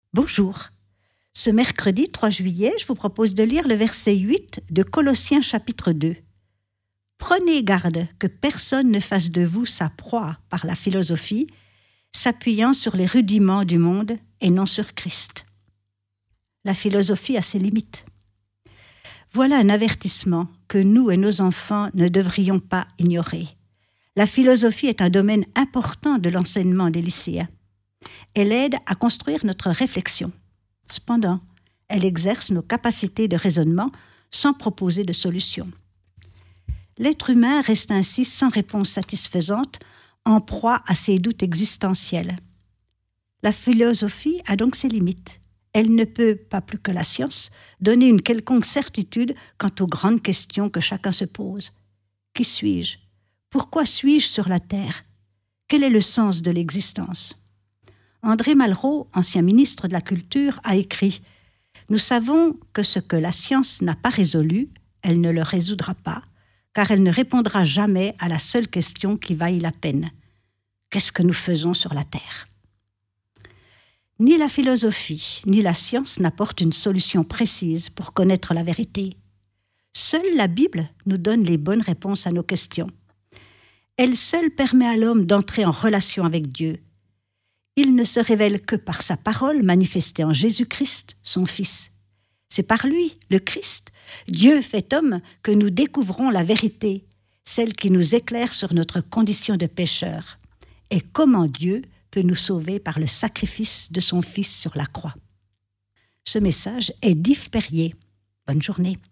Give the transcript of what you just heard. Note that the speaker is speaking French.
Bonjour. Ce mercredi 3 juillet, je vous propose de lire le verset 8 de Colossiens chapitre 2. Prenez garde que personne ne fasse de vous sa proie par la philosophie, s'appuyant sur les rudiments du monde et non sur Christ. La philosophie a ses limites. Voilà un avertissement que nous et nos enfants ne devrions pas ignorer. La philosophie est un domaine important de l'enseignement des lycéens. Elle aide à construire notre réflexion. Cependant, elle exerce nos capacités de raisonnement sans proposer de solution. L'être humain reste ainsi sans réponse satisfaisante, en proie à ses doutes existentiels. La philosophie a donc ses limites. Elle ne peut, pas plus que la science, donner une quelconque certitude quant aux grandes questions que chacun se pose. Qui suis-je ? Pourquoi suis-je sur la terre ? Quel est le sens de l'existence ? André Malraux, ancien ministre de la Culture, a écrit « Nous savons que ce que la science n'a pas résolu, elle ne le résoudra pas, car elle ne répondra jamais à la seule question qui vaille la peine. Qu'est-ce que nous faisons sur la Terre ?» Ni la philosophie, ni la science n'apportent une solution précise pour connaître la vérité. Seule la Bible nous donne les bonnes réponses à nos questions. Elle seule permet à l'homme d'entrer en relation avec Dieu. Il ne se révèle que par sa parole manifestée en Jésus-Christ, son Fils. C'est par lui, le Christ, Dieu fait homme, que nous découvrons la vérité, celle qui nous éclaire sur notre condition de pécheur, et comment Dieu peut nous sauver par le sacrifice de son Fils sur la croix. Ce message est d'Yves Perrier. Bonne journée.